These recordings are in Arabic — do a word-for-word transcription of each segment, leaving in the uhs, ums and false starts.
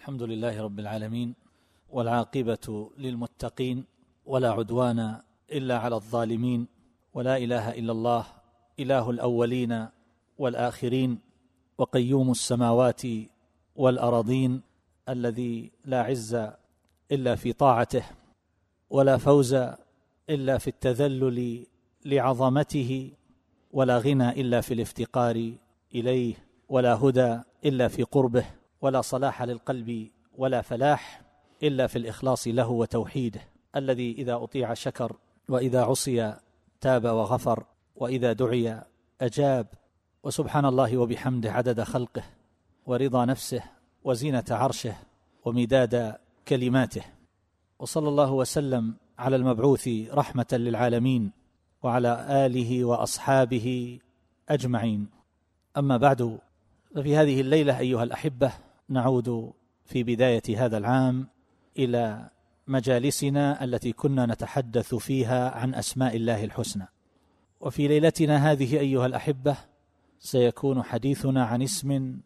الحمد لله رب العالمين، والعاقبة للمتقين، ولا عدوان إلا على الظالمين، ولا إله إلا الله إله الأولين والآخرين، وقيوم السماوات والأراضين، الذي لا عز إلا في طاعته، ولا فوز إلا في التذلل لعظمته، ولا غنى إلا في الافتقار إليه، ولا هدى إلا في قربه، ولا صلاح للقلب ولا فلاح إلا في الإخلاص له وتوحيده، الذي إذا أطيع شكر، وإذا عصي تاب وغفر، وإذا دعي أجاب. وسبحان الله وبحمده عدد خلقه، ورضا نفسه، وزينة عرشه، ومداد كلماته. وصلى الله وسلم على المبعوث رحمة للعالمين، وعلى آله وأصحابه أجمعين. أما بعد، ففي هذه الليلة أيها الأحبة نعود في بداية هذا العام إلى مجالسنا التي كنا نتحدث فيها عن أسماء الله الحسنى. وفي ليلتنا هذه أيها الأحبة سيكون حديثنا عن اسم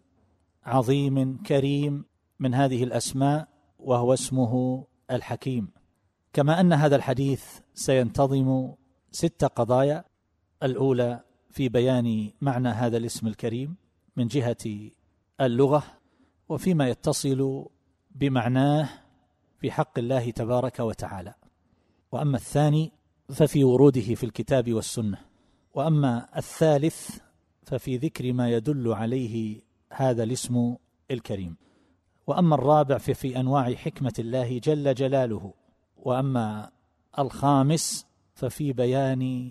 عظيم كريم من هذه الأسماء، وهو اسمه الحكيم. كما أن هذا الحديث سينتظم ست قضايا: الأولى في بيان معنى هذا الاسم الكريم من جهة اللغة، وفيما يتصل بمعناه في حق الله تبارك وتعالى. وأما الثاني ففي وروده في الكتاب والسنة. وأما الثالث ففي ذكر ما يدل عليه هذا الاسم الكريم. وأما الرابع ففي أنواع حكمة الله جل جلاله. وأما الخامس ففي بيان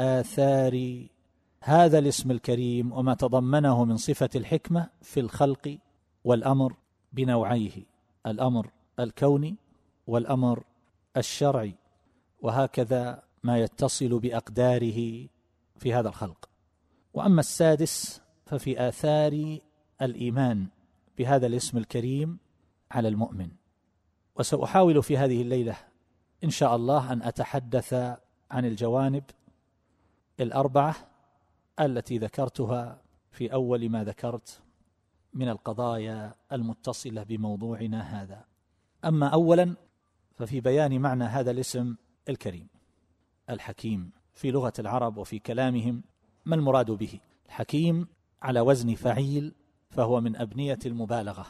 آثار هذا الاسم الكريم وما تضمنه من صفة الحكمة في الخلق والأمر بنوعيه: الأمر الكوني والأمر الشرعي، وهكذا ما يتصل بأقداره في هذا الخلق. وأما السادس ففي آثار الإيمان بهذا الاسم الكريم على المؤمن. وسأحاول في هذه الليلة إن شاء الله أن أتحدث عن الجوانب الأربعة التي ذكرتها في أول ما ذكرت من القضايا المتصلة بموضوعنا هذا. أما أولا ففي بيان معنى هذا الاسم الكريم الحكيم في لغة العرب وفي كلامهم. ما المراد به؟ الحكيم على وزن فعيل، فهو من أبنية المبالغة،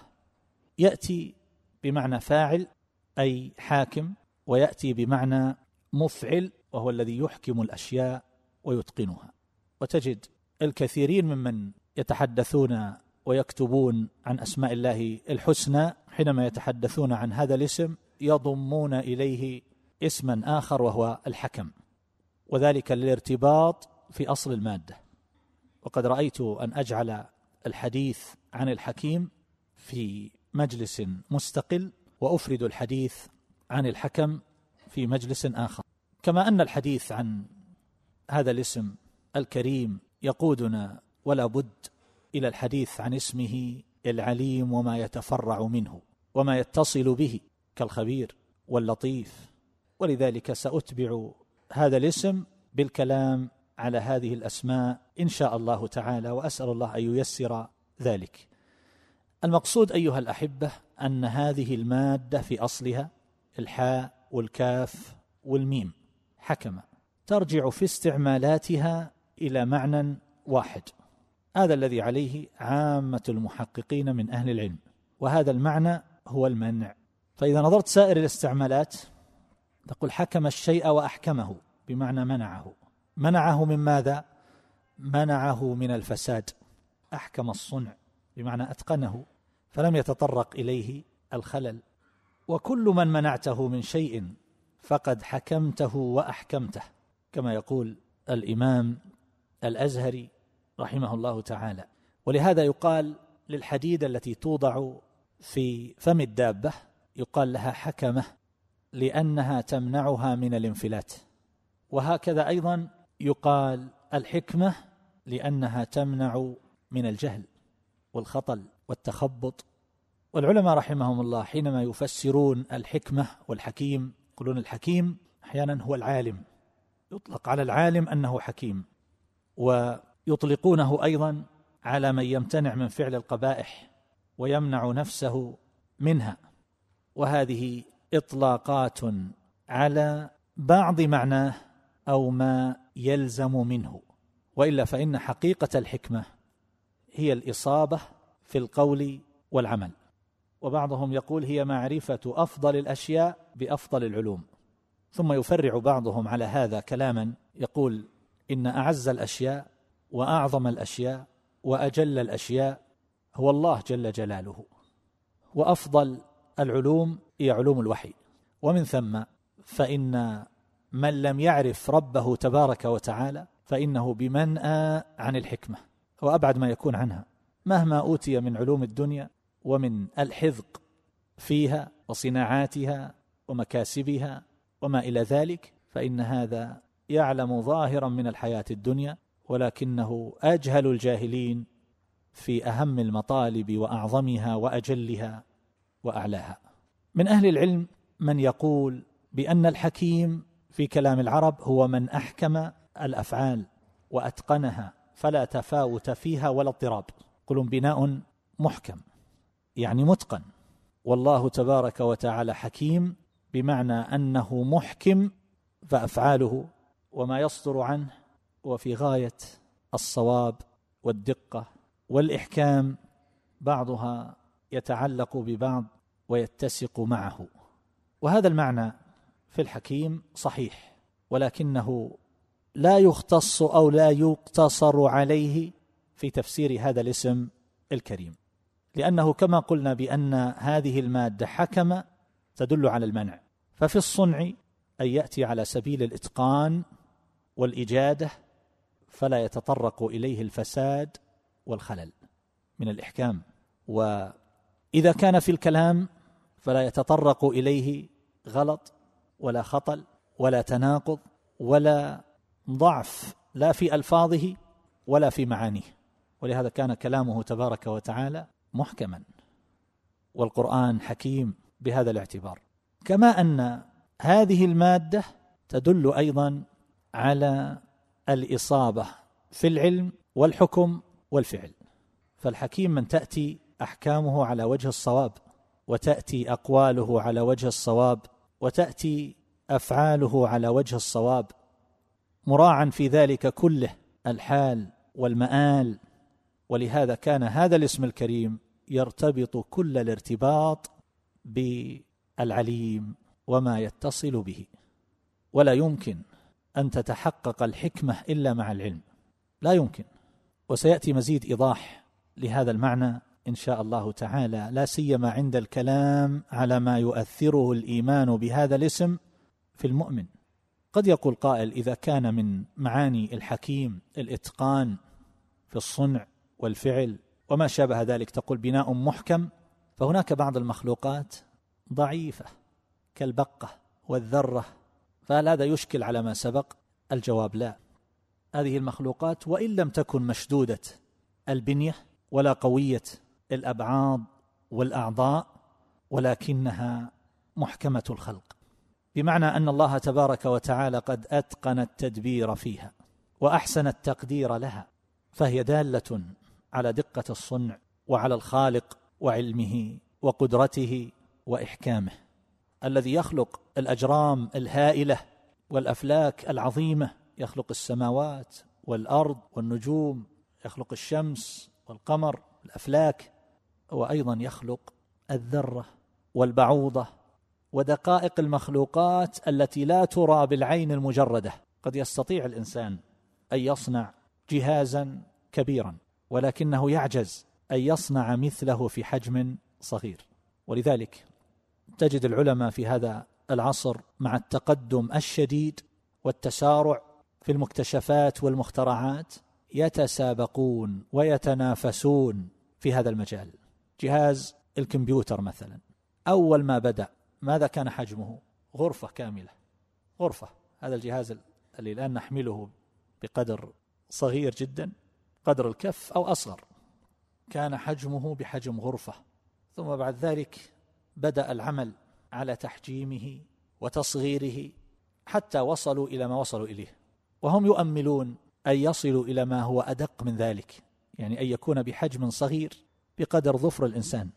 يأتي بمعنى فاعل أي حاكم، ويأتي بمعنى مفعل وهو الذي يحكم الأشياء ويتقنها. وتجد الكثيرين ممن يتحدثون ويكتبون عن أسماء الله الحسنى حينما يتحدثون عن هذا الاسم يضمون إليه اسما آخر وهو الحكم، وذلك للارتباط في أصل المادة. وقد رأيت أن أجعل الحديث عن الحكيم في مجلس مستقل، وأفرد الحديث عن الحكم في مجلس آخر. كما أن الحديث عن هذا الاسم الكريم يقودنا ولا بد إلى الحديث عن اسمه العليم وما يتفرع منه وما يتصل به كالخبير واللطيف. ولذلك سأتبع هذا الاسم بالكلام على هذه الأسماء إن شاء الله تعالى، وأسأل الله أن ييسر ذلك. المقصود أيها الأحبة أن هذه المادة في أصلها الحاء والكاف والميم حكمة، ترجع في استعمالاتها إلى معنى واحد، هذا الذي عليه عامة المحققين من أهل العلم، وهذا المعنى هو المنع. فإذا نظرت سائر الاستعمالات تقول حكم الشيء وأحكمه، بمعنى منعه. منعه من ماذا؟ منعه من الفساد. أحكم الصنع بمعنى أتقنه فلم يتطرق إليه الخلل. وكل من منعته من شيء فقد حكمته وأحكمته، كما يقول الإمام الأزهري رحمه الله تعالى. ولهذا يقال للحديدة التي توضع في فم الدابة يقال لها حكمة، لأنها تمنعها من الانفلات. وهكذا أيضا يقال الحكمة لأنها تمنع من الجهل والخطل والتخبط. والعلماء رحمهم الله حينما يفسرون الحكمة والحكيم يقولون الحكيم أحيانا هو العالم، يطلق على العالم أنه حكيم، ويطلقونه أيضا على من يمتنع من فعل القبائح ويمنع نفسه منها، وهذه إطلاقات على بعض معناه أو ما يلزم منه، وإلا فإن حقيقة الحكمة هي الإصابة في القول والعمل. وبعضهم يقول هي معرفة أفضل الأشياء بأفضل العلوم، ثم يفرع بعضهم على هذا كلاما يقول إن أعز الأشياء وأعظم الأشياء وأجل الأشياء هو الله جل جلاله، وأفضل العلوم هي علوم الوحي، ومن ثم فإن من لم يعرف ربه تبارك وتعالى فإنه بمنأى عن الحكمة وأبعد ما يكون عنها، مهما أوتي من علوم الدنيا ومن الحذق فيها وصناعاتها ومكاسبها وما إلى ذلك، فإن هذا يعلم ظاهرا من الحياة الدنيا، ولكنه أجهل الجاهلين في أهم المطالب وأعظمها وأجلها وأعلاها. من أهل العلم من يقول بأن الحكيم في كلام العرب هو من أحكم الأفعال وأتقنها فلا تفاوت فيها ولا اضطراب. يقولون بناء محكم يعني متقن، والله تبارك وتعالى حكيم بمعنى أنه محكم، فأفعاله وما يصدر عنه وفي غاية الصواب والدقة والإحكام، بعضها يتعلق ببعض ويتسق معه. وهذا المعنى في الحكيم صحيح، ولكنه لا يختص أو لا يقتصر عليه في تفسير هذا الاسم الكريم، لأنه كما قلنا بأن هذه المادة حكم تدل على المنع، ففي الصنع أن يأتي على سبيل الإتقان والإجادة فلا يتطرق إليه الفساد والخلل من الإحكام، وإذا كان في الكلام فلا يتطرق إليه غلط ولا خطل ولا تناقض ولا ضعف لا في ألفاظه ولا في معانيه، ولهذا كان كلامه تبارك وتعالى محكما، والقرآن حكيم بهذا الاعتبار. كما أن هذه المادة تدل أيضا على الإصابة في العلم والحكم والفعل، فالحكيم من تأتي أحكامه على وجه الصواب، وتأتي أقواله على وجه الصواب، وتأتي أفعاله على وجه الصواب، مراعا في ذلك كله الحال والمآل. ولهذا كان هذا الاسم الكريم يرتبط كل الارتباط بالعليم وما يتصل به، ولا يمكن أن تتحقق الحكمة إلا مع العلم، لا يمكن. وسيأتي مزيد إيضاح لهذا المعنى إن شاء الله تعالى، لا سيما عند الكلام على ما يؤثره الإيمان بهذا الاسم في المؤمن. قد يقول قائل إذا كان من معاني الحكيم الإتقان في الصنع والفعل وما شابه ذلك، تقول بناء محكم، فهناك بعض المخلوقات ضعيفة كالبقة والذرة، فهل هذا يشكل على ما سبق؟ الجواب لا، هذه المخلوقات وإن لم تكن مشدودة البنية ولا قوية الأبعاض والأعضاء، ولكنها محكمة الخلق، بمعنى أن الله تبارك وتعالى قد أتقن التدبير فيها وأحسن التقدير لها، فهي دالة على دقة الصنع وعلى الخالق وعلمه وقدرته وإحكامه، الذي يخلق الأجرام الهائلة والأفلاك العظيمة، يخلق السماوات والأرض والنجوم، يخلق الشمس والقمر الأفلاك، وأيضا يخلق الذرة والبعوضة ودقائق المخلوقات التي لا ترى بالعين المجردة. قد يستطيع الإنسان أن يصنع جهازا كبيرا، ولكنه يعجز أن يصنع مثله في حجم صغير. ولذلك تجد العلماء في هذا العصر مع التقدم الشديد والتسارع في المكتشفات والمخترعات يتسابقون ويتنافسون في هذا المجال. جهاز الكمبيوتر مثلا، أول ما بدأ ماذا كان حجمه؟ غرفة كاملة، غرفة. هذا الجهاز اللي الآن نحمله بقدر صغير جدا، قدر الكف أو أصغر، كان حجمه بحجم غرفة. ثم بعد ذلك بدأ العمل على تحجيمه وتصغيره حتى وصلوا إلى ما وصلوا إليه، وهم يؤملون أن يصلوا إلى ما هو أدق من ذلك، يعني أن يكون بحجم صغير بقدر ظفر الإنسان.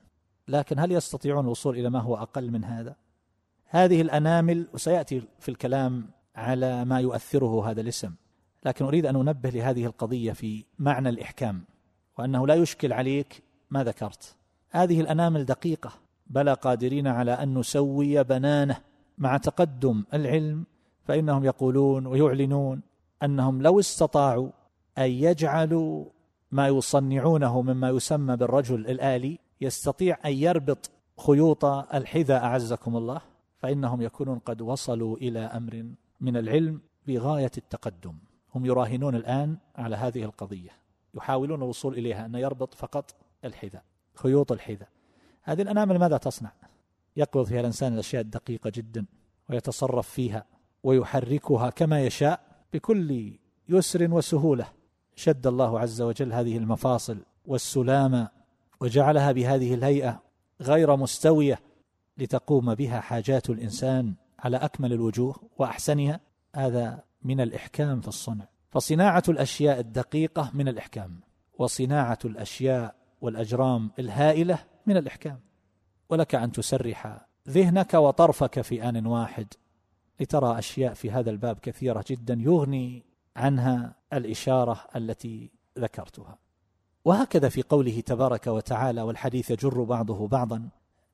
لكن هل يستطيعون الوصول إلى ما هو أقل من هذا؟ هذه الأنامل، وسيأتي في الكلام على ما يؤثره هذا الاسم، لكن أريد أن أنبه لهذه القضية في معنى الإحكام، وأنه لا يشكل عليك ما ذكرت. هذه الأنامل دقيقة، بلى قادرين على أن نسوي بنانه. مع تقدم العلم فإنهم يقولون ويعلنون أنهم لو استطاعوا أن يجعلوا ما يصنعونه مما يسمى بالرجل الآلي يستطيع أن يربط خيوط الحذاء أعزكم الله، فإنهم يكونون قد وصلوا إلى أمر من العلم بغاية التقدم. هم يراهنون الآن على هذه القضية، يحاولون الوصول إليها، أن يربط فقط الحذاء، خيوط الحذاء. هذه الأنامل ماذا تصنع؟ يقبض فيها الإنسان الأشياء الدقيقة جدا ويتصرف فيها ويحركها كما يشاء بكل يسر وسهولة. شد الله عز وجل هذه المفاصل والسلامة وجعلها بهذه الهيئة غير مستوية لتقوم بها حاجات الإنسان على أكمل الوجوه وأحسنها. هذا من الإحكام في الصنع. فصناعة الأشياء الدقيقة من الإحكام، وصناعة الأشياء والأجرام الهائلة من الإحكام. ولك أن تسرح ذهنك وطرفك في آن واحد لترى أشياء في هذا الباب كثيرة جدا يغني عنها الإشارة التي ذكرتها. وهكذا في قوله تبارك وتعالى، والحديث يجر بعضه بعضا: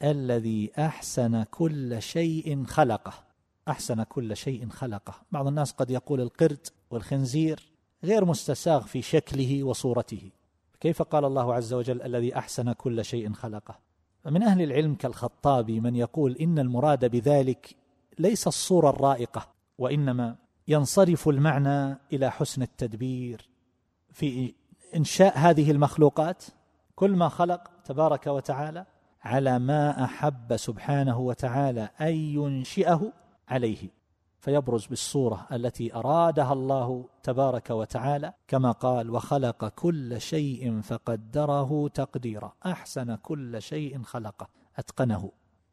الذي أحسن كل شيء خلقه. أحسن كل شيء خلقه. بعض الناس قد يقول القرد والخنزير غير مستساغ في شكله وصورته، كيف قال الله عز وجل الذي أحسن كل شيء خلقه؟ فمن أهل العلم كالخطابي من يقول إن المراد بذلك ليس الصورة الرائقة، وإنما ينصرف المعنى إلى حسن التدبير في إنشاء هذه المخلوقات. كل ما خلق تبارك وتعالى على ما أحب سبحانه وتعالى أن ينشئه عليه، فيبرز بالصورة التي أرادها الله تبارك وتعالى، كما قال: وخلق كل شيء فقدره تقديرا. أحسن كل شيء خلقه، أتقنه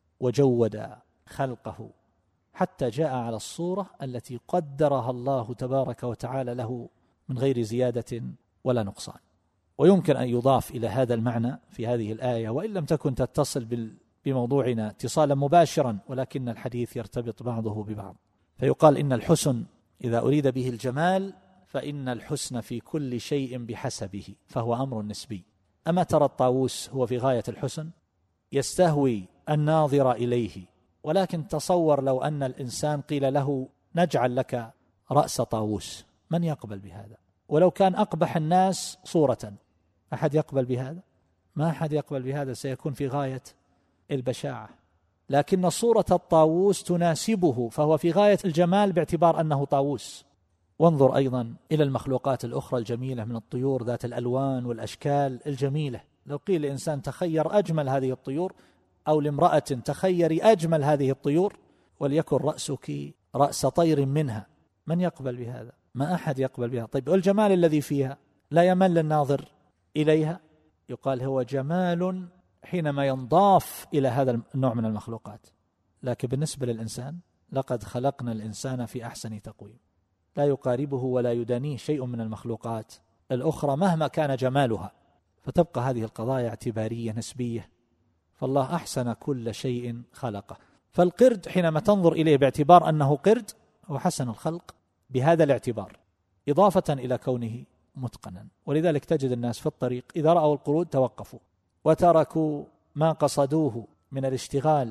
وجود خلقه حتى جاء على الصورة التي قدرها الله تبارك وتعالى له من غير زيادة ولا نقصان. ويمكن أن يضاف إلى هذا المعنى في هذه الآية، وإن لم تكن تتصل بموضوعنا اتصالا مباشرا، ولكن الحديث يرتبط بعضه ببعض، فيقال إن الحسن إذا أريد به الجمال فإن الحسن في كل شيء بحسبه، فهو أمر نسبي. أما ترى الطاووس هو في غاية الحسن، يستهوي الناظر إليه، ولكن تصور لو أن الإنسان قيل له نجعل لك رأس طاووس، من يقبل بهذا؟ ولو كان أقبح الناس صورة، أحد يقبل بهذا؟ ما أحد يقبل بهذا، سيكون في غاية البشاعة. لكن صورة الطاووس تناسبه، فهو في غاية الجمال باعتبار أنه طاووس. وانظر أيضا إلى المخلوقات الأخرى الجميلة من الطيور ذات الألوان والأشكال الجميلة. لو قيل لإنسان تخير أجمل هذه الطيور، أو لامرأة تخيري أجمل هذه الطيور، وليكن رأسك رأس طير منها، من يقبل بهذا؟ ما أحد يقبل بها. طيب والجمال الذي فيها لا يمل الناظر إليها؟ يقال هو جمال حينما ينضاف إلى هذا النوع من المخلوقات. لكن بالنسبة للإنسان، لقد خلقنا الإنسان في أحسن تقويم، لا يقاربه ولا يدانيه شيء من المخلوقات الأخرى مهما كان جمالها. فتبقى هذه القضايا اعتبارية نسبية، فالله أحسن كل شيء خلقه. فالقرد حينما تنظر إليه باعتبار أنه قرد هو حسن الخلق بهذا الاعتبار، إضافة إلى كونه متقنا. ولذلك تجد الناس في الطريق إذا رأوا القرود توقفوا وتركوا ما قصدوه من الاشتغال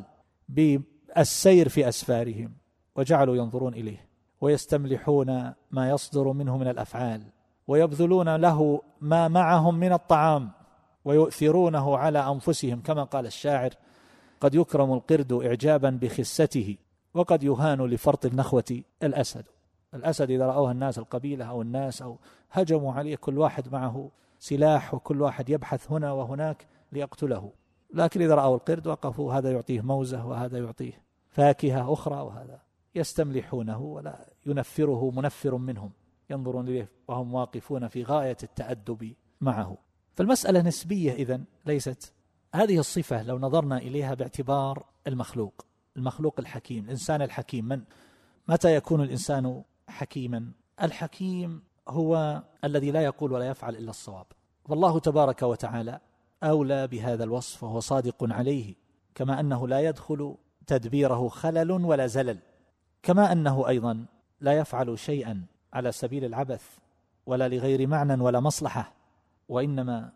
بالسير في أسفارهم، وجعلوا ينظرون إليه ويستملحون ما يصدر منه من الأفعال، ويبذلون له ما معهم من الطعام، ويؤثرونه على أنفسهم. كما قال الشاعر: قد يكرم القرد إعجابا بخسته، وقد يهان لفرط النخوة الأسد. الأسد إذا رأوها الناس، القبيلة أو الناس، أو هجموا عليه، كل واحد معه سلاح وكل واحد يبحث هنا وهناك ليقتله. لكن إذا رأوا القرد وقفوا، هذا يعطيه موزة وهذا يعطيه فاكهة أخرى، وهذا يستملحونه ولا ينفره منفر منهم، ينظرون إليه وهم واقفون في غاية التأدب معه. فالمسألة نسبية إذن، ليست هذه الصفة لو نظرنا إليها باعتبار المخلوق المخلوق الحكيم، الإنسان الحكيم. من متى يكون الإنسان حكيما؟ الحكيم هو الذي لا يقول ولا يفعل إلا الصواب. فالله تبارك وتعالى أولى بهذا الوصف وهو صادق عليه، كما أنه لا يدخل تدبيره خلل ولا زلل، كما أنه أيضا لا يفعل شيئا على سبيل العبث ولا لغير معنى ولا مصلحة، وإنما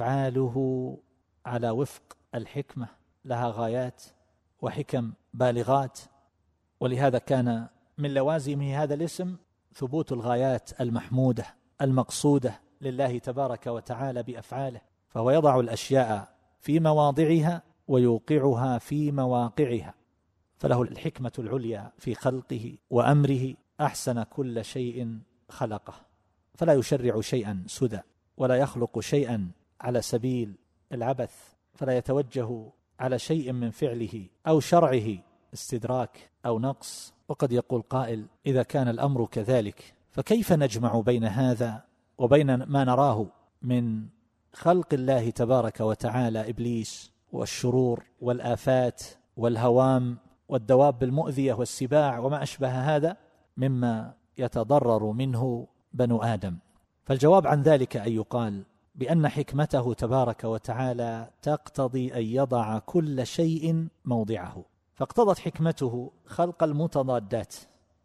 أفعاله على وفق الحكمة، لها غايات وحكم بالغات. ولهذا كان من لوازمه هذا الاسم ثبوت الغايات المحمودة المقصودة لله تبارك وتعالى بأفعاله، فهو يضع الأشياء في مواضعها ويوقعها في مواقعها، فله الحكمة العليا في خلقه وأمره، أحسن كل شيء خلقه، فلا يشرع شيئا سدى ولا يخلق شيئا على سبيل العبث، فلا يتوجه على شيء من فعله أو شرعه استدراك أو نقص. وقد يقول قائل: إذا كان الأمر كذلك فكيف نجمع بين هذا وبين ما نراه من خلق الله تبارك وتعالى إبليس والشرور والآفات والهوام والدواب المؤذية والسباع وما أشبه هذا مما يتضرر منه بنو آدم؟ فالجواب عن ذلك أن يقال بأن حكمته تبارك وتعالى تقتضي أن يضع كل شيء موضعه، فاقتضت حكمته خلق المتضادات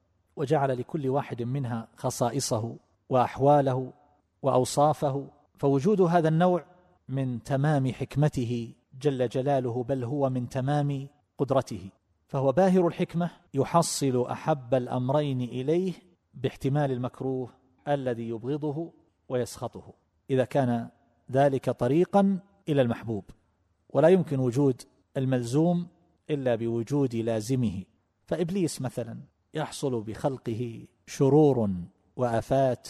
وجعل لكل واحد منها خصائصه وأحواله وأوصافه، فوجود هذا النوع من تمام حكمته جل جلاله، بل هو من تمام قدرته، فهو باهر الحكمة يحصل أحب الأمرين إليه باحتمال المكروه الذي يبغضه ويسخطه، إذا كان ذلك طريقا إلى المحبوب. ولا يمكن وجود الملزوم إلا بوجود لازمه، فإبليس مثلا يحصل بخلقه شرور وآفات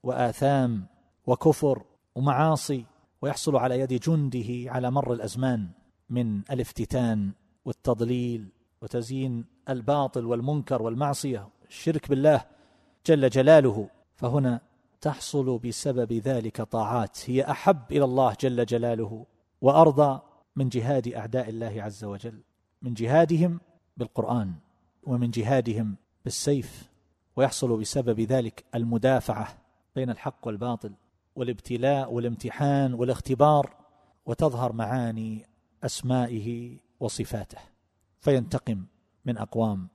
وآثام وكفر ومعاصي، ويحصل على يد جنده على مر الأزمان من الافتتان والتضليل وتزيين الباطل والمنكر والمعصية الشرك بالله جل جلاله، فهنا تحصل بسبب ذلك طاعات هي أحب إلى الله جل جلاله وأرضى من جهاد أعداء الله عز وجل، من جهادهم بالقرآن ومن جهادهم بالسيف، ويحصل بسبب ذلك المدافعة بين الحق والباطل والابتلاء والامتحان والاختبار، وتظهر معاني أسمائه وصفاته، فينتقم من أقوام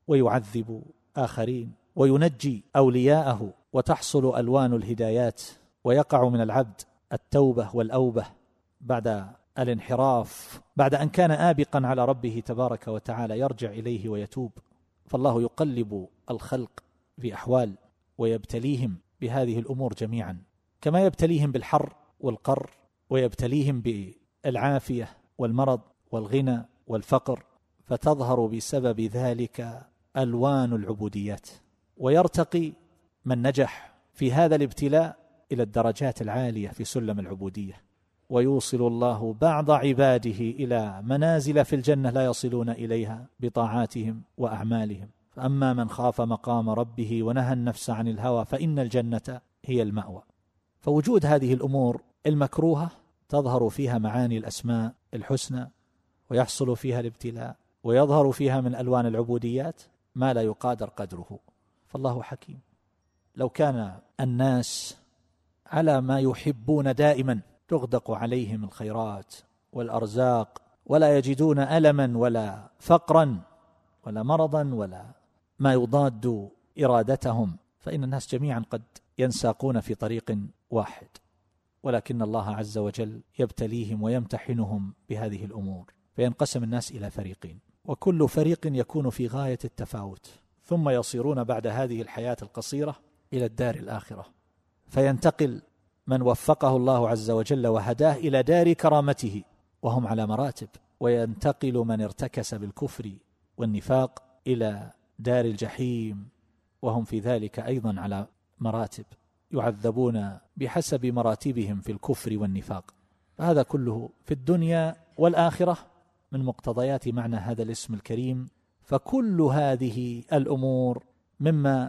ويعذب آخرين وينجي أولياءه، وتحصل ألوان الهدايات، ويقع من العبد التوبة والأوبة بعد الانحراف، بعد أن كان آبقا على ربه تبارك وتعالى يرجع إليه ويتوب. فالله يقلب الخلق في أحوال ويبتليهم بهذه الأمور جميعا، كما يبتليهم بالحر والقر، ويبتليهم بالعافية والمرض والغنى والفقر، فتظهر بسبب ذلك ألوان العبوديات، ويرتقي من نجح في هذا الابتلاء إلى الدرجات العالية في سلم العبودية، ويوصل الله بعض عباده إلى منازل في الجنة لا يصلون إليها بطاعاتهم وأعمالهم. فأما من خاف مقام ربه ونهى النفس عن الهوى فإن الجنة هي المأوى. فوجود هذه الأمور المكروهة تظهر فيها معاني الأسماء الحسنى، ويحصل فيها الابتلاء، ويظهر فيها من ألوان العبوديات ما لا يقادر قدره، فالله حكيم. لو كان الناس على ما يحبون دائما تغدق عليهم الخيرات والأرزاق، ولا يجدون ألما ولا فقرا ولا مرضا ولا ما يضاد إرادتهم، فإن الناس جميعا قد ينساقون في طريق واحد، ولكن الله عز وجل يبتليهم ويمتحنهم بهذه الأمور، فينقسم الناس إلى فريقين، وكل فريق يكون في غاية التفاوت، ثم يصيرون بعد هذه الحياة القصيرة إلى الدار الآخرة، فينتقل من وفقه الله عز وجل وهداه إلى دار كرامته وهم على مراتب، وينتقل من ارتكس بالكفر والنفاق إلى دار الجحيم وهم في ذلك أيضا على مراتب، يعذبون بحسب مراتبهم في الكفر والنفاق. فهذا كله في الدنيا والآخرة من مقتضيات معنى هذا الاسم الكريم. فكل هذه الأمور مما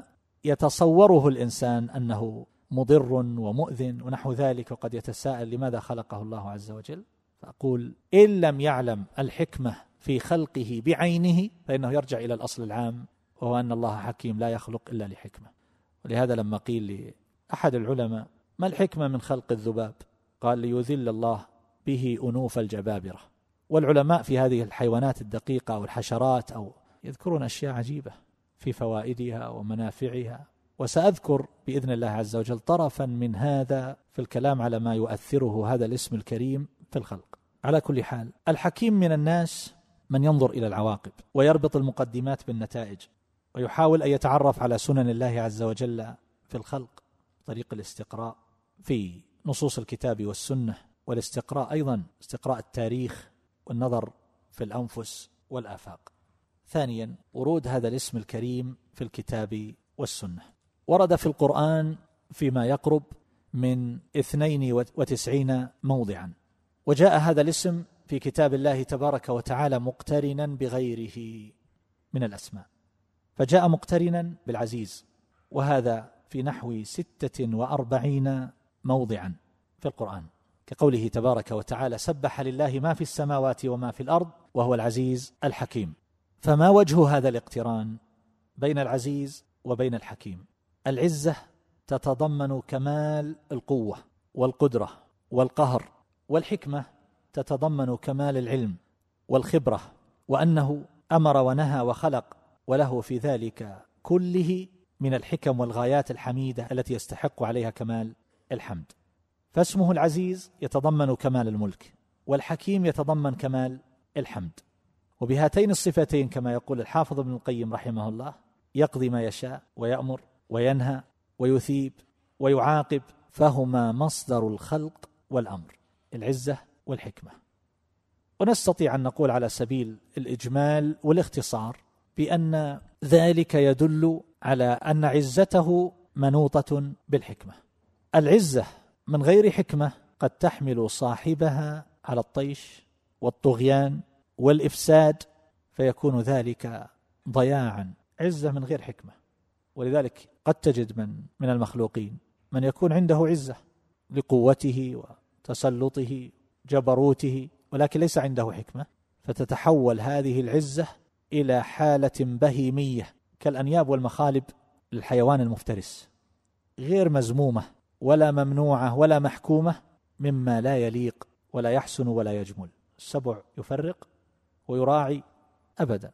يتصوره الإنسان أنه مضر ومؤذن ونحو ذلك، وقد يتساءل لماذا خلقه الله عز وجل، فأقول إن لم يعلم الحكمة في خلقه بعينه فإنه يرجع إلى الأصل العام، وهو أن الله حكيم لا يخلق إلا لحكمة. ولهذا لما قيل لأحد العلماء: ما الحكمة من خلق الذباب؟ قال: ليذل الله به أنوف الجبابرة. والعلماء في هذه الحيوانات الدقيقة أو الحشرات أو يذكرون أشياء عجيبة في فوائدها ومنافعها، وسأذكر بإذن الله عز وجل طرفا من هذا في الكلام على ما يؤثره هذا الاسم الكريم في الخلق. على كل حال، الحكيم من الناس من ينظر إلى العواقب ويربط المقدمات بالنتائج، ويحاول أن يتعرف على سنن الله عز وجل في الخلق طريق الاستقراء في نصوص الكتاب والسنة، والاستقراء أيضا استقراء التاريخ والنظر في الأنفس والآفاق. ثانيا، ورود هذا الاسم الكريم في الكتاب والسنة. ورد في القرآن فيما يقرب من اثنين وتسعين موضعا، وجاء هذا الاسم في كتاب الله تبارك وتعالى مقترنا بغيره من الأسماء، فجاء مقترنا بالعزيز، وهذا في نحو ستة وأربعين موضعا في القرآن، كقوله تبارك وتعالى: سبح لله ما في السماوات وما في الأرض وهو العزيز الحكيم. فما وجه هذا الاقتران بين العزيز وبين الحكيم؟ العزة تتضمن كمال القوة والقدرة والقهر، والحكمة تتضمن كمال العلم والخبرة، وأنه أمر ونهى وخلق، وله في ذلك كله من الحكم والغايات الحميدة التي يستحق عليها كمال الحمد. فاسمه العزيز يتضمن كمال الملك، والحكيم يتضمن كمال الحمد، وبهاتين الصفتين كما يقول الحافظ ابن القيم رحمه الله يقضي ما يشاء ويأمر وينهى ويثيب ويعاقب، فهما مصدر الخلق والأمر، العزة والحكمة. ونستطيع أن نقول على سبيل الإجمال والاختصار بأن ذلك يدل على أن عزته منوطة بالحكمة. العزة من غير حكمة قد تحمل صاحبها على الطيش والطغيان والإفساد، فيكون ذلك ضياعا. عزة من غير حكمة، ولذلك قد تجد من من المخلوقين من يكون عنده عزة لقوته وتسلطه جبروته، ولكن ليس عنده حكمة، فتتحول هذه العزة إلى حالة بهيمية كالأنياب والمخالب للحيوان المفترس، غير مزمومة ولا ممنوعة ولا محكومة، مما لا يليق ولا يحسن ولا يجمل. السبع يفرق ويراعي أبدا.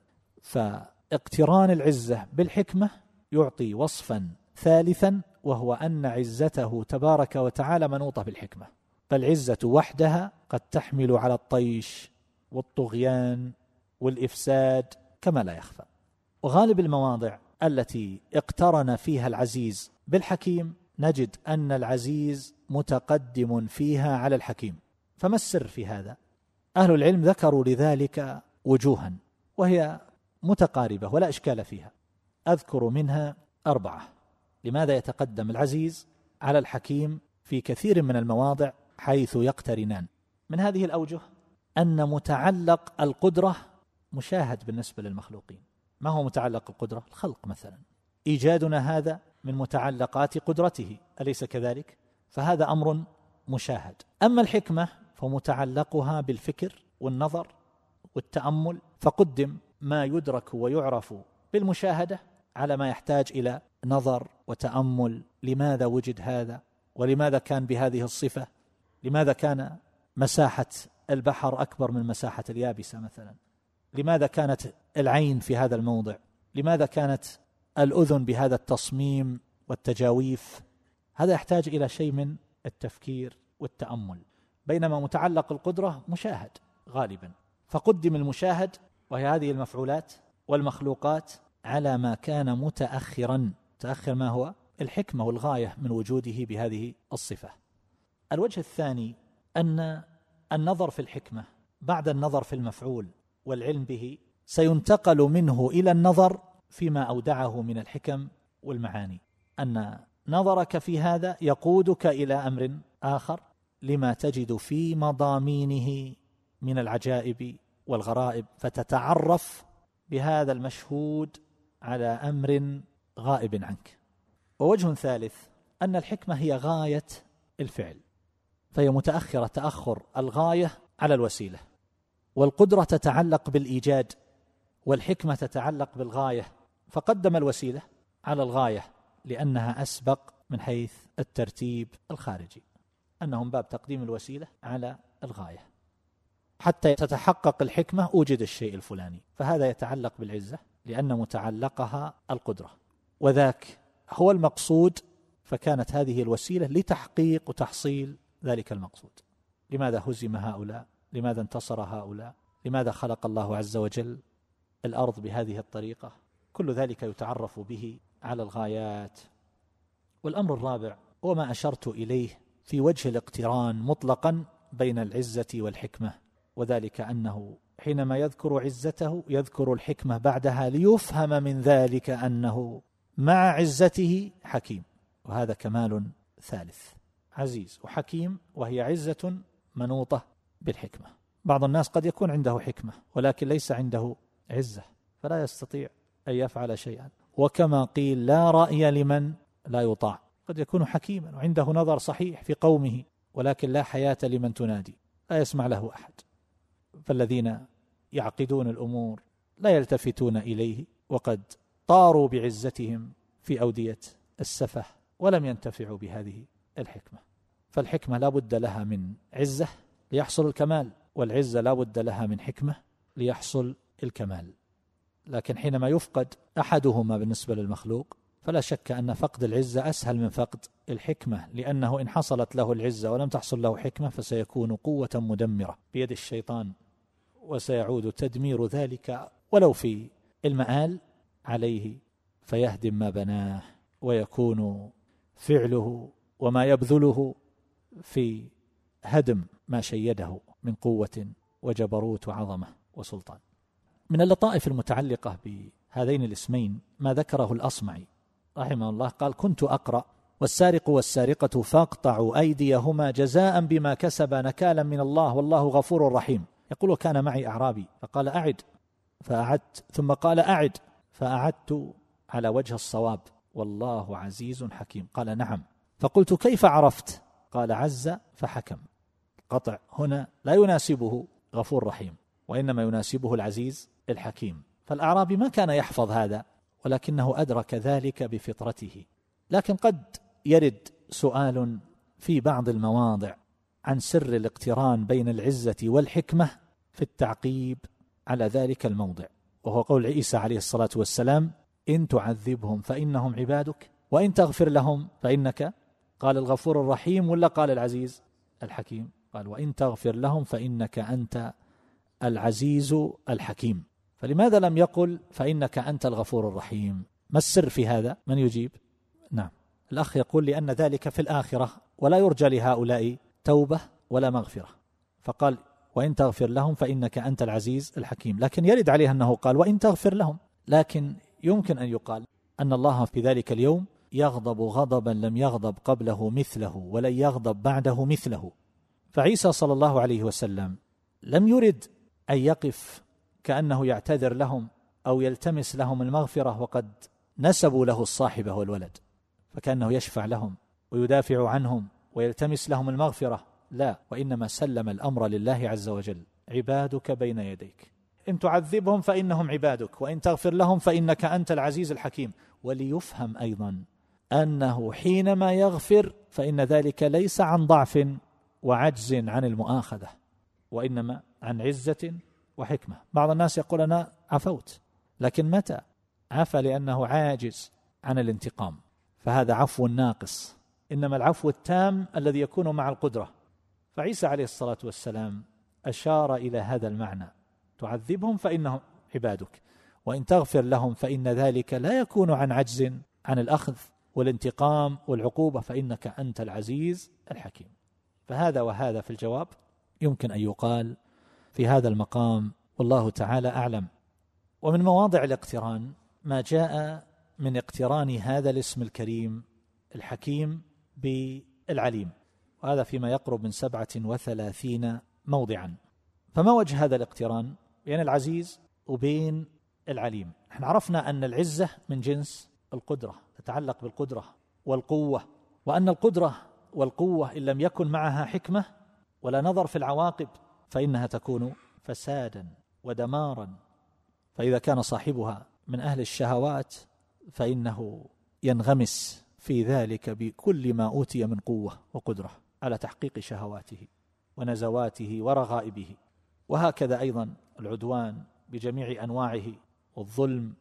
فاقتران العزة بالحكمة يعطي وصفا ثالثا، وهو أن عزته تبارك وتعالى منوطة بالحكمة. فالعزة وحدها قد تحمل على الطيش والطغيان والإفساد كما لا يخفى. وغالب المواضع التي اقترن فيها العزيز بالحكيم نجد أن العزيز متقدم فيها على الحكيم. فما السر في هذا؟ أهل العلم ذكروا لذلك وجوها وهي متقاربة ولا إشكال فيها، أذكر منها أربعة. لماذا يتقدم العزيز على الحكيم في كثير من المواضع حيث يقترنان؟ من هذه الأوجه أن متعلق القدرة مشاهد بالنسبة للمخلوقين. ما هو متعلق القدرة؟ الخلق مثلا، إيجادنا هذا من متعلقات قدرته، أليس كذلك؟ فهذا أمر مشاهد. أما الحكمة فمتعلقها بالفكر والنظر والتأمل، فقدم ما يدرك ويعرف بالمشاهدة على ما يحتاج إلى نظر وتأمل. لماذا وجد هذا؟ ولماذا كان بهذه الصفة؟ لماذا كان مساحة البحر أكبر من مساحة اليابسة مثلا؟ لماذا كانت العين في هذا الموضع؟ لماذا كانت الأذن بهذا التصميم والتجاويف؟ هذا يحتاج إلى شيء من التفكير والتأمل، بينما متعلق القدرة مشاهد غالبا. فقدم المشاهد وهي هذه المفعولات والمخلوقات على ما كان متأخرا. تأخر ما هو؟ الحكمة والغاية من وجوده بهذه الصفة. الوجه الثاني أن النظر في الحكمة بعد النظر في المفعول والعلم به سينتقل منه إلى النظر فيما أودعه من الحكم والمعاني، أن نظرك في هذا يقودك إلى أمر آخر لما تجد في مضامينه من العجائب والغرائب، فتتعرف بهذا المشهود على أمر غائب عنك. ووجه ثالث أن الحكمة هي غاية الفعل، فهي متأخرة تأخر الغاية على الوسيلة، والقدرة تتعلق بالإيجاد، والحكمة تتعلق بالغاية، فقدم الوسيلة على الغاية لأنها أسبق من حيث الترتيب الخارجي، أنهم باب تقديم الوسيلة على الغاية. حتى تتحقق الحكمة أوجد الشيء الفلاني، فهذا يتعلق بالعزة لأن متعلقها القدرة، وذاك هو المقصود، فكانت هذه الوسيلة لتحقيق وتحصيل ذلك المقصود. لماذا هزم هؤلاء؟ لماذا انتصر هؤلاء؟ لماذا خلق الله عز وجل الأرض بهذه الطريقة؟ كل ذلك يتعرف به على الغايات. والأمر الرابع هو ما أشرت إليه في وجه الاقتران مطلقا بين العزة والحكمة، وذلك أنه حينما يذكر عزته يذكر الحكمة بعدها ليفهم من ذلك أنه مع عزته حكيم، وهذا كمال ثالث، عزيز وحكيم، وهي عزة منوطة بالحكمة. بعض الناس قد يكون عنده حكمة ولكن ليس عنده عزة، فلا يستطيع أن يفعل شيئا. وكما قيل لا رأي لمن لا يطاع، قد يكون حكيما وعنده نظر صحيح في قومه ولكن لا حياة لمن تنادي، لا يسمع له أحد. فالذين يعقدون الأمور لا يلتفتون إليه، وقد طاروا بعزتهم في أودية السفه ولم ينتفعوا بهذه الحكمة. فالحكمة لا بد لها من عزة ليحصل الكمال، والعزة لا بد لها من حكمة ليحصل الكمال. لكن حينما يفقد أحدهما بالنسبة للمخلوق فلا شك أن فقد العزة أسهل من فقد الحكمة، لأنه إن حصلت له العزة ولم تحصل له حكمة فسيكون قوة مدمرة بيد الشيطان، وسيعود تدمير ذلك ولو في المآل عليه، فيهدم ما بناه، ويكون فعله وما يبذله في هدم ما شيده من قوة وجبروت وعظمة وسلطان. من اللطائف المتعلقة بهذين الاسمين ما ذكره الأصمعي رحمه الله، قال: كنت أقرأ: والسارق والسارقة فاقطعوا أيديهما جزاء بما كسب نكالا من الله والله غفور رحيم. يقول: وكان معي أعرابي فقال: أعد، فأعدت، ثم قال: أعد، فأعدت على وجه الصواب، والله عزيز حكيم. قال: نعم. فقلت: كيف عرفت؟ قال: عز فحكم. قطع هنا لا يناسبه غفور رحيم، وإنما يناسبه العزيز الحكيم. فالأعرابي ما كان يحفظ هذا، ولكنه أدرك ذلك بفطرته. لكن قد يرد سؤال في بعض المواضع عن سر الاقتران بين العزة والحكمة في التعقيب على ذلك الموضع، وهو قول عيسى عليه الصلاة والسلام: إن تعذبهم فإنهم عبادك وإن تغفر لهم فإنك، قال الغفور الرحيم ولا قال العزيز الحكيم؟ قال: وإن تغفر لهم فإنك أنت العزيز الحكيم. فلماذا لم يقل فإنك أنت الغفور الرحيم؟ ما السر في هذا؟ من يجيب؟ نعم، الأخ يقول: لأن ذلك في الآخرة ولا يرجى لهؤلاء توبة ولا مغفرة، فقال: وإن تغفر لهم فإنك أنت العزيز الحكيم. لكن يرد عليه أنه قال: وإن تغفر لهم. لكن يمكن أن يقال أن الله في ذلك اليوم يغضب غضبا لم يغضب قبله مثله ولن يغضب بعده مثله. فعيسى صلى الله عليه وسلم لم يرد أن يقف كأنه يعتذر لهم أو يلتمس لهم المغفرة وقد نسبوا له الصاحبة والولد، فكأنه يشفع لهم ويدافع عنهم ويلتمس لهم المغفرة، لا، وإنما سلم الأمر لله عز وجل: عبادك بين يديك، إن تعذبهم فإنهم عبادك وإن تغفر لهم فإنك أنت العزيز الحكيم. وليفهم أيضا أنه حينما يغفر فإن ذلك ليس عن ضعف وعجز عن المؤاخذة، وإنما عن عزة وحكمة. بعض الناس يقول: أنا عفوت، لكن متى عفى؟ لأنه عاجز عن الانتقام، فهذا عفو ناقص، إنما العفو التام الذي يكون مع القدرة. فعيسى عليه الصلاة والسلام أشار إلى هذا المعنى: تعذبهم فإنهم عبادك وإن تغفر لهم فإن ذلك لا يكون عن عجز عن الأخذ والانتقام والعقوبة، فإنك أنت العزيز الحكيم. فهذا وهذا في الجواب يمكن أن يقال في هذا المقام، والله تعالى أعلم. ومن مواضع الاقتران ما جاء من اقتران هذا الاسم الكريم الحكيم بالعليم، وهذا فيما يقرب من سبعة وثلاثين موضعا. فما وجه هذا الاقتران بين العزيز وبين العليم؟ نحن عرفنا أن العزة من جنس القدرة، تتعلق بالقدرة والقوة، وأن القدرة والقوة إن لم يكن معها حكمة ولا نظر في العواقب فإنها تكون فسادا ودمارا. فإذا كان صاحبها من أهل الشهوات فإنه ينغمس في ذلك بكل ما أوتي من قوة وقدرة على تحقيق شهواته. ونزواته ورغائبه. وهكذا أيضا العدوان بجميع أنواعه والظلم.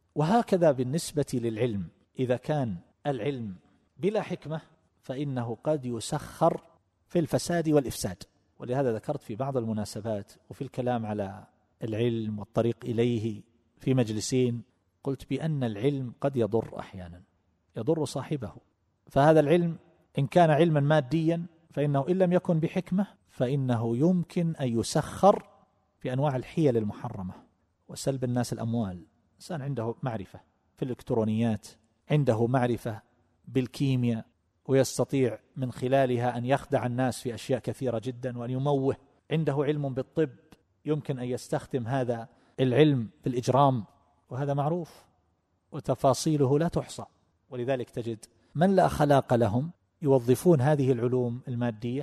وهكذا بالنسبة للعلم، إذا كان العلم بلا حكمة فإنه قد يسخر في الفساد والإفساد. ولهذا ذكرت في بعض المناسبات وفي الكلام على العلم والطريق إليه في مجلسين، قلت بأن العلم قد يضر أحيانا، يضر صاحبه. فهذا العلم إن كان علما ماديا فإنه إن لم يكن بحكمة فإنه يمكن أن يسخر في أنواع الحيل المحرمة وسلب الناس الأموال. إنسان عنده معرفة في الإلكترونيات، عنده معرفة بالكيمياء، ويستطيع من خلالها أن يخدع الناس في أشياء كثيرة جدا وأن يموه. عنده علم بالطب، يمكن أن يستخدم هذا العلم بالإجرام، وهذا معروف وتفاصيله لا تحصى. ولذلك تجد من لا خلاق لهم يوظفون هذه العلوم المادية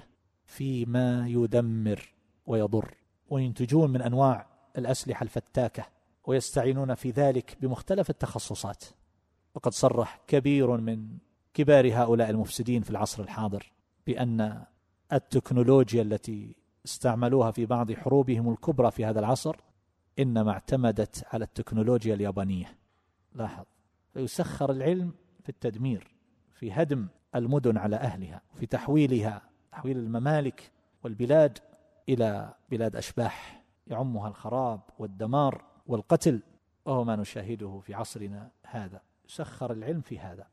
فيما يدمر ويضر، وينتجون من أنواع الأسلحة الفتاكة، ويستعينون في ذلك بمختلف التخصصات. وقد صرح كبير من كبار هؤلاء المفسدين في العصر الحاضر بأن التكنولوجيا التي استعملوها في بعض حروبهم الكبرى في هذا العصر إنما اعتمدت على التكنولوجيا اليابانية. لاحظ، فيسخر العلم في التدمير، في هدم المدن على أهلها، في تحويلها، تحويل الممالك والبلاد إلى بلاد أشباح يعمها الخراب والدمار والقتل، وهو ما نشاهده في عصرنا هذا. يسخر العلم في هذا.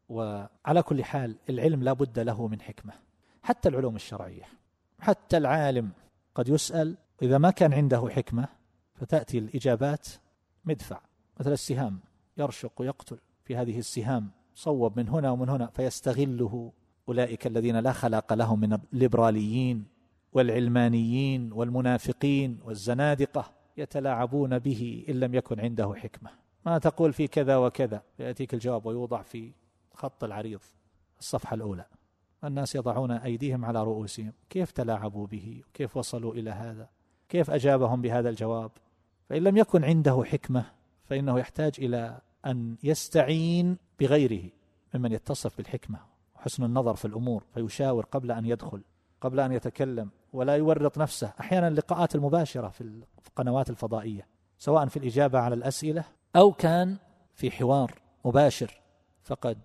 وعلى كل حال العلم لا بد له من حكمة، حتى العلوم الشرعية. حتى العالم قد يسأل، إذا ما كان عنده حكمة فتأتي الإجابات مدفع، مثل السهام، يرشق ويقتل في هذه السهام، صوب من هنا ومن هنا، فيستغله أولئك الذين لا خلاق لهم من الليبراليين والعلمانيين والمنافقين والزنادقة، يتلاعبون به إن لم يكن عنده حكمة. ما تقول في كذا وكذا، يأتيك الجواب ويوضع في خط العريض الصفحة الأولى. الناس يضعون أيديهم على رؤوسهم، كيف تلاعبوا به وكيف وصلوا إلى هذا، كيف أجابهم بهذا الجواب. فإن لم يكن عنده حكمة فإنه يحتاج إلى أن يستعين بغيره ممن يتصف بالحكمة وحسن النظر في الأمور، فيشاور قبل أن يدخل، قبل أن يتكلم، ولا يورط نفسه. أحيانا اللقاءات المباشرة في القنوات الفضائية، سواء في الإجابة على الأسئلة أو كان في حوار مباشر، فقد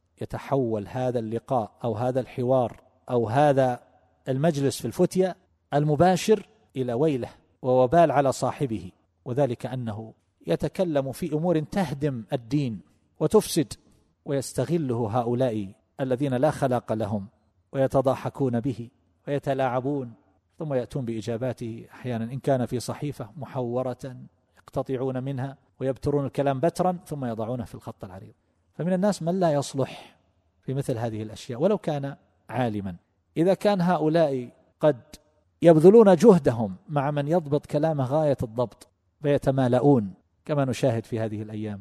يتحول هذا اللقاء أو هذا الحوار أو هذا المجلس في الفتية المباشر إلى ويله ووبال على صاحبه، وذلك أنه يتكلم في أمور تهدم الدين وتفسد، ويستغله هؤلاء الذين لا خلاق لهم ويتضاحكون به ويتلاعبون، ثم يأتون بإجاباته أحيانا إن كان في صحيفة محورة يقتطعون منها ويبترون الكلام بترا ثم يضعونه في الخط العريض. فمن الناس من لا يصلح في مثل هذه الأشياء ولو كان عالما. إذا كان هؤلاء قد يبذلون جهدهم مع من يضبط كلامه غاية الضبط فيتمالؤون كما نشاهد في هذه الأيام،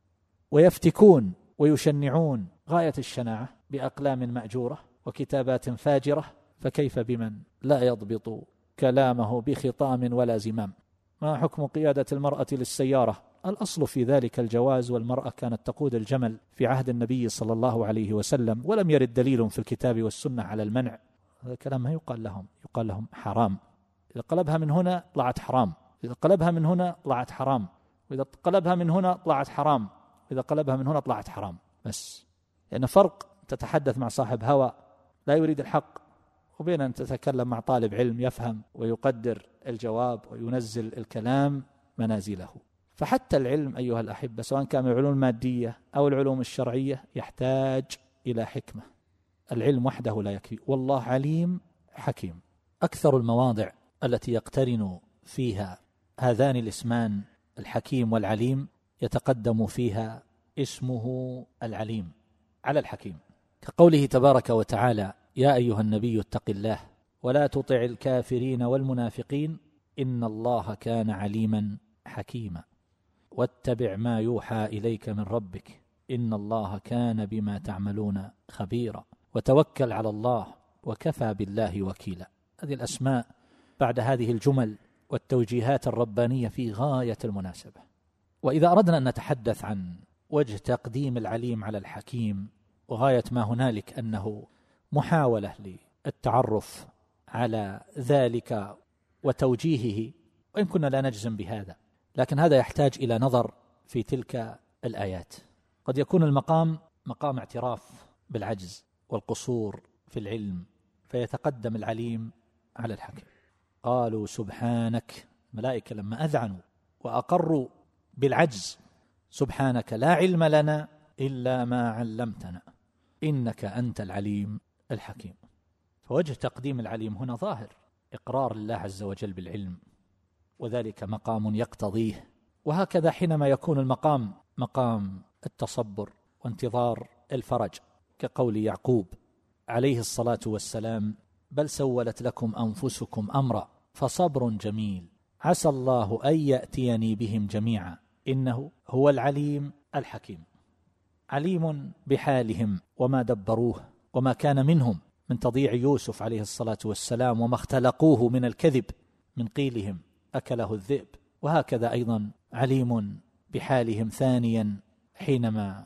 ويفتكون ويشنعون غاية الشناعة بأقلام مأجورة وكتابات فاجرة، فكيف بمن لا يضبط كلامه بخطام ولا زمام؟ ما حكم قيادة المرأة للسيارة؟ الأصل في ذلك الجواز، والمرأة كانت تقود الجمل في عهد النبي صلى الله عليه وسلم، ولم يرد دليل في الكتاب والسنة على المنع. هذا الكلام ما يقال لهم، يقال لهم حرام. إذا قلبها من هنا طلعت حرام، إذا قلبها من هنا طلعت حرام، وإذا قلبها من هنا طلعت حرام، إذا قلبها من هنا طلعت حرام. بس لأن فرق تتحدث مع صاحب هوى لا يريد الحق، وبين أن تتكلم مع طالب علم يفهم ويقدر الجواب وينزل الكلام منازله. فحتى العلم أيها الأحبة سواء كان من العلوم المادية أو العلوم الشرعية يحتاج إلى حكمة. العلم وحده لا يكفي، والله عليم حكيم. أكثر المواضع التي يقترن فيها هذان الاسمان الحكيم والعليم يتقدم فيها اسمه العليم على الحكيم، كقوله تبارك وتعالى: يا أيها النبي اتق الله ولا تطع الكافرين والمنافقين إن الله كان عليما حكيما، واتبع ما يوحى إليك من ربك إن الله كان بما تعملون خبيرا، وتوكل على الله وكفى بالله وكيلا. هذه الأسماء بعد هذه الجمل والتوجيهات الربانية في غاية المناسبة. وإذا أردنا أن نتحدث عن وجه تقديم العليم على الحكيم، وغاية ما هنالك أنه محاولة للتعرف على ذلك وتوجيهه، وإن كنا لا نجزم بهذا، لكن هذا يحتاج إلى نظر في تلك الآيات. قد يكون المقام مقام اعتراف بالعجز والقصور في العلم، فيتقدم العليم على الحكيم. قالوا سبحانك، الملائكة لما أذعنوا وأقروا بالعجز، سبحانك لا علم لنا إلا ما علمتنا إنك أنت العليم الحكيم. فوجه تقديم العليم هنا ظاهر، إقرار الله عز وجل بالعلم، وذلك مقام يقتضيه. وهكذا حينما يكون المقام مقام التصبر وانتظار الفرج، كقول يعقوب عليه الصلاة والسلام: بل سولت لكم أنفسكم أمرا فصبر جميل عسى الله أن يأتيني بهم جميعا إنه هو العليم الحكيم. عليم بحالهم وما دبروه وما كان منهم من تضييع يوسف عليه الصلاة والسلام وما اختلقوه من الكذب من قيلهم أكله الذئب. وهكذا أيضا عليم بحالهم ثانيا حينما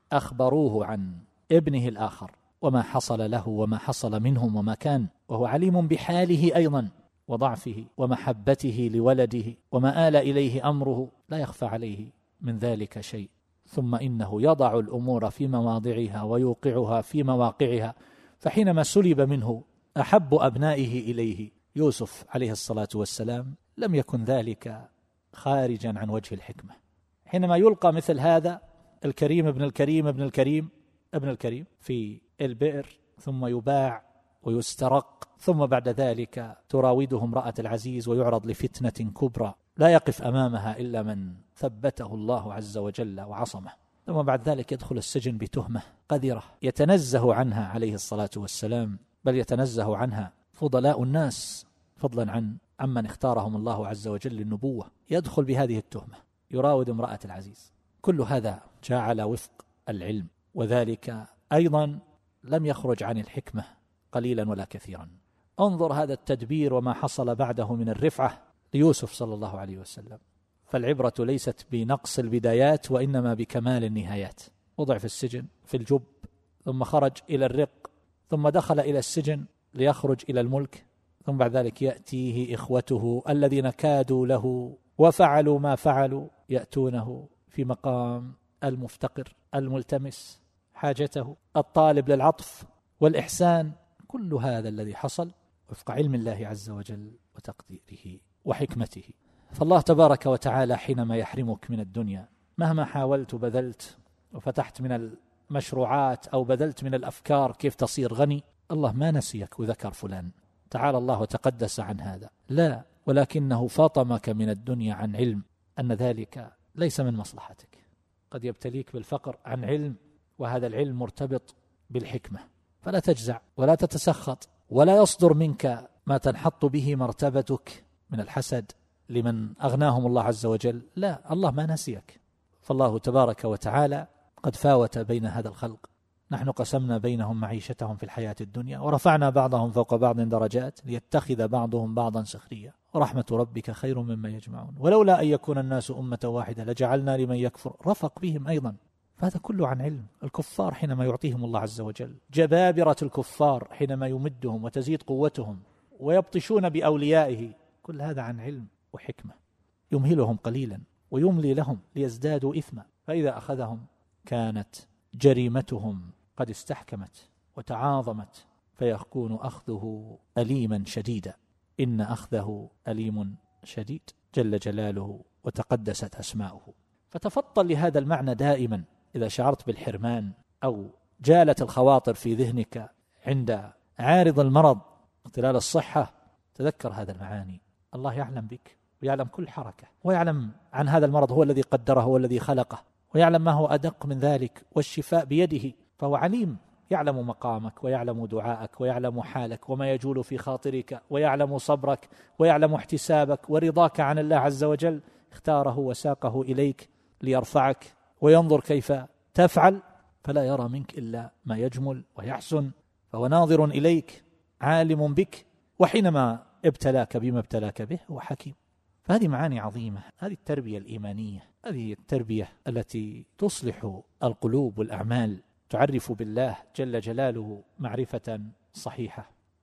أخبروه عن ابنه الآخر وما حصل له وما حصل منهم وما كان، وهو عليم بحاله أيضا وضعفه ومحبته لولده وما آل إليه أمره، لا يخفى عليه من ذلك شيء. ثم إنه يضع الأمور في مواضعها ويوقعها في مواقعها. فحينما سلب منه أحب أبنائه إليه يوسف عليه الصلاة والسلام، لم يكن ذلك خارجا عن وجه الحكمة. حينما يلقى مثل هذا الكريم ابن الكريم ابن الكريم ابن الكريم في البئر، ثم يباع ويسترق، ثم بعد ذلك تراوده امرأة العزيز ويعرض لفتنة كبرى لا يقف أمامها إلا من ثبته الله عز وجل وعصمه، ثم بعد ذلك يدخل السجن بتهمة قذرة يتنزه عنها عليه الصلاة والسلام، بل يتنزه عنها فضلاء الناس فضلا عن عمن اختارهم الله عز وجل للنبوة، يدخل بهذه التهمة يراود امرأة العزيز. كل هذا جاء على وفق العلم، وذلك أيضا لم يخرج عن الحكمة قليلا ولا كثيرا. انظر هذا التدبير وما حصل بعده من الرفعة ليوسف صلى الله عليه وسلم. فالعبرة ليست بنقص البدايات وإنما بكمال النهايات. وضع في السجن في الجب، ثم خرج إلى الرق، ثم دخل إلى السجن ليخرج إلى الملك، ثم بعد ذلك يأتيه إخوته الذين كادوا له وفعلوا ما فعلوا، يأتونه في مقام المفتقر الملتمس حاجته الطالب للعطف والإحسان. كل هذا الذي حصل وفق علم الله عز وجل وتقديره وحكمته. فالله تبارك وتعالى حينما يحرمك من الدنيا، مهما حاولت وبذلت وفتحت من المشروعات أو بذلت من الأفكار كيف تصير غني، الله ما نسيك وذكر فلان، تعالى الله وتقدس عن هذا، لا، ولكنه فاطمك من الدنيا عن علم أن ذلك ليس من مصلحتك. قد يبتليك بالفقر عن علم، وهذا العلم مرتبط بالحكمة، فلا تجزع ولا تتسخط ولا يصدر منك ما تنحط به مرتبتك من الحسد لمن أغناهم الله عز وجل. لا، الله ما نسيك. فالله تبارك وتعالى قد فاوت بين هذا الخلق. نحن قسمنا بينهم معيشتهم في الحياة الدنيا ورفعنا بعضهم فوق بعض درجات ليتخذ بعضهم بعضا سخريا ورحمة ربك خير مما يجمعون ولولا أن يكون الناس أمة واحدة لجعلنا لمن يكفر رفق بهم أيضا. فهذا كله عن علم. الكفار حينما يعطيهم الله عز وجل، جبابرة الكفار حينما يمدهم وتزيد قوتهم ويبطشون بأوليائه، كل هذا عن علم وحكمة. يمهلهم قليلا ويملي لهم ليزدادوا إثما، فإذا أخذهم كانت جريمتهم قد استحكمت وتعاظمت، فيكون أخذه أليما شديدا. إن أخذه أليم شديد جل جلاله وتقدست أسماؤه. فتفطن لهذا المعنى دائما إذا شعرت بالحرمان أو جالت الخواطر في ذهنك عند عارض المرض اختلال الصحة، تذكر هذا المعاني. الله يعلم بك ويعلم كل حركة، ويعلم عن هذا المرض هو الذي قدره والذي خلقه، ويعلم ما هو أدق من ذلك، والشفاء بيده. فهو عليم، يعلم مقامك ويعلم دعاءك ويعلم حالك وما يجول في خاطرك، ويعلم صبرك ويعلم احتسابك ورضاك عن الله عز وجل. اختاره وساقه إليك ليرفعك وينظر كيف تفعل، فلا يرى منك إلا ما يجمل ويحسن، فهو ناظر إليك عالم بك، وحينما ابتلاك بما ابتلاك به هو حكيم. فهذه معاني عظيمة. هذه التربية الإيمانية، هذه التربية التي تصلح القلوب والأعمال، تعرف بالله جل جلاله معرفة صحيحة.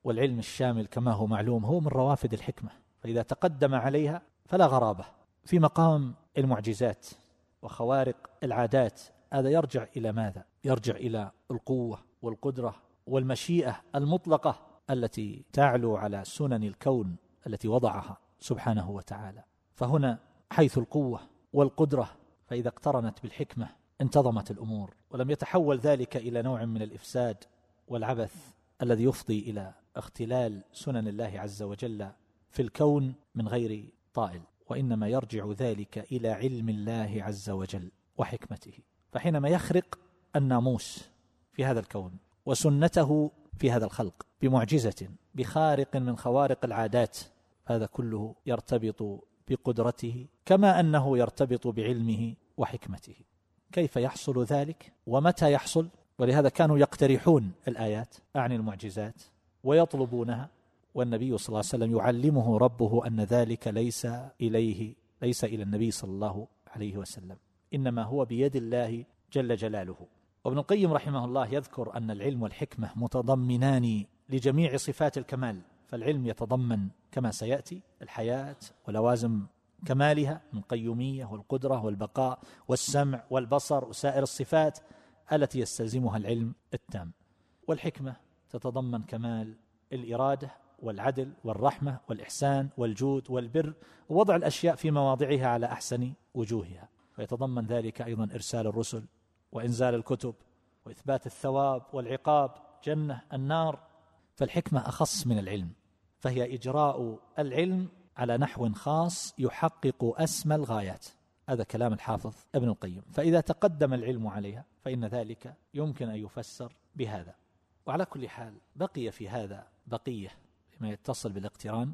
والعلم الشامل كما هو معلوم هو من روافد الحكمة، فإذا تقدم عليها فلا غرابة. في مقام المعجزات وخوارق العادات هذا يرجع إلى ماذا؟ يرجع إلى القوة والقدرة والمشيئة المطلقة التي تعلو على سنن الكون التي وضعها سبحانه وتعالى. فهنا حيث القوة والقدرة فإذا اقترنت بالحكمة انتظمت الأمور، ولم يتحول ذلك إلى نوع من الإفساد والعبث الذي يفضي إلى اختلال سنن الله عز وجل في الكون من غير طائل، وإنما يرجع ذلك إلى علم الله عز وجل وحكمته. فحينما يخرق الناموس في هذا الكون وسنته في هذا الخلق بمعجزة بخارق من خوارق العادات، هذا كله يرتبط بقدرته كما أنه يرتبط بعلمه وحكمته. كيف يحصل ذلك ومتى يحصل؟ ولهذا كانوا يقترحون الآيات عن المعجزات ويطلبونها، والنبي صلى الله عليه وسلم يعلمه ربه أن ذلك ليس إليه ليس إلى النبي صلى الله عليه وسلم، إنما هو بيد الله جل جلاله. وابن القيم رحمه الله يذكر أن العلم والحكمة متضمنان لجميع صفات الكمال، فالعلم يتضمن كما سيأتي الحياة ولوازم كمالها من قيومية والقدرة والبقاء والسمع والبصر وسائر الصفات التي يستلزمها العلم التام، والحكمة تتضمن كمال الإرادة والعدل والرحمة والإحسان والجود والبر ووضع الأشياء في مواضعها على أحسن وجوهها، فيتضمن ذلك أيضا إرسال الرسل وإنزال الكتب وإثبات الثواب والعقاب، جنة النار. فالحكمة أخص من العلم، فهي إجراء العلم على نحو خاص يحقق أسمى الغايات. هذا كلام الحافظ ابن القيم. فإذا تقدم العلم عليها فإن ذلك يمكن أن يفسر بهذا. وعلى كل حال بقي في هذا بقية فيما يتصل بالاقتران،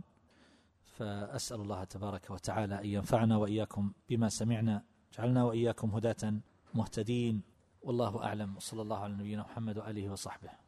فأسأل الله تبارك وتعالى أن ينفعنا وإياكم بما سمعنا، جعلنا وإياكم هداة مهتدين، والله أعلم، وصلى الله على نبينا محمد وآله وصحبه.